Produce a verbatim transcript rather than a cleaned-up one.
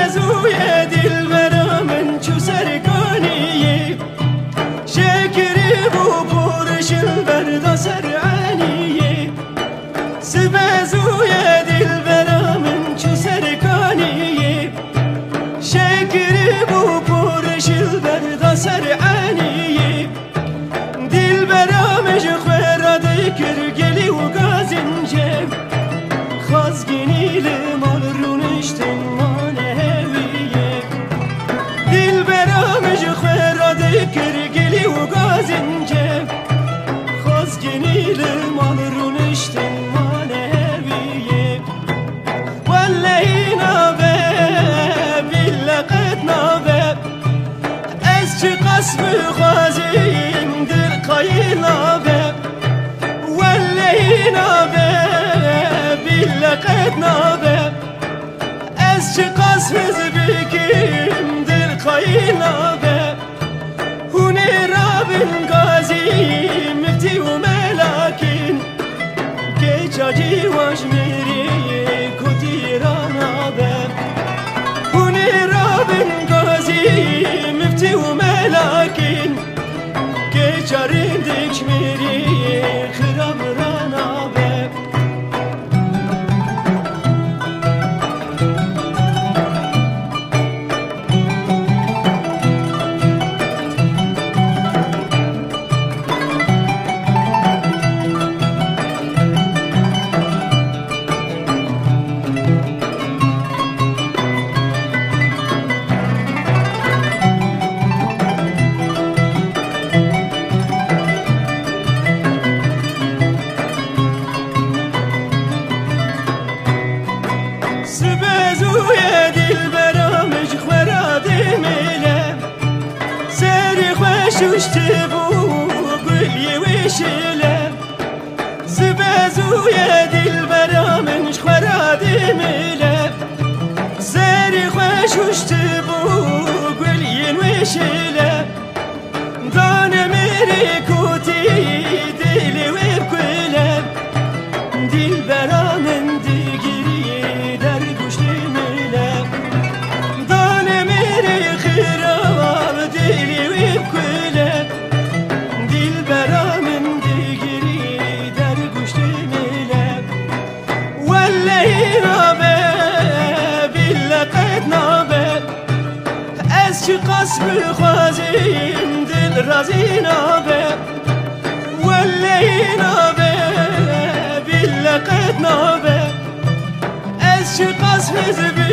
سبزوی دل برامن چو سرگانیه شکری بو پرشل بردا سرعنیه سبزوی دل برامن چو سرگانیه شکری بو پرشل بردا سرعنیه دل برامش خوراده کرگلی و گازنجه خازگینی لمال رونشتن مانهویه دل برامش خوراده کرگلی و گازنجه خازگینی لمال رونشتن مانهویه والله نابه باللقت نابه از چه قسم خوازیم در قایل نابه والله نابه باللقت نابه از چه قسم زبکیم در قایل نابه هونه رابن قازی مفتی و ملاکین که جاجی واش میری کتی را نابه هونه رابن قازی مفتی و ملاکین که جارین دک میری خراب را نابه سبزوی دل برامش خوراده میله سری خوششت بو گلی وشله سبزوی دل برامش خوراده میله سری خوششت بو گلی وشله دانه میری کوتی دل و بکله دل برامن دیگری چه قسم خوازیم دل رازی نابه والله نابه باللقت نابه از چه قسم زبی